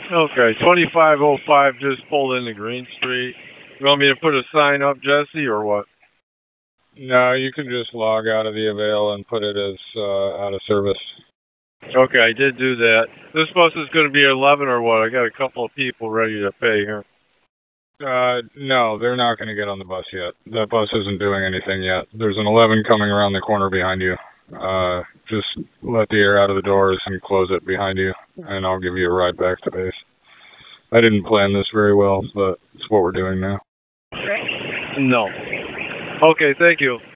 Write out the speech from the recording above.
Okay, 2505 just pulled into Green Street. You want me to put a sign up, Jesse, or what? No, you can just log out of the Avail and put it as out of service. Okay, I did do that. This bus is going to be 11 or what? I got a couple of people ready to pay here. No, they're not going to get on the bus yet. That bus isn't doing anything yet. There's an 11 coming around the corner behind you. Just let the air out of the doors and close it behind you, and I'll give you a ride back to base. I didn't plan this very well, but it's what we're doing now. No. Okay, thank you.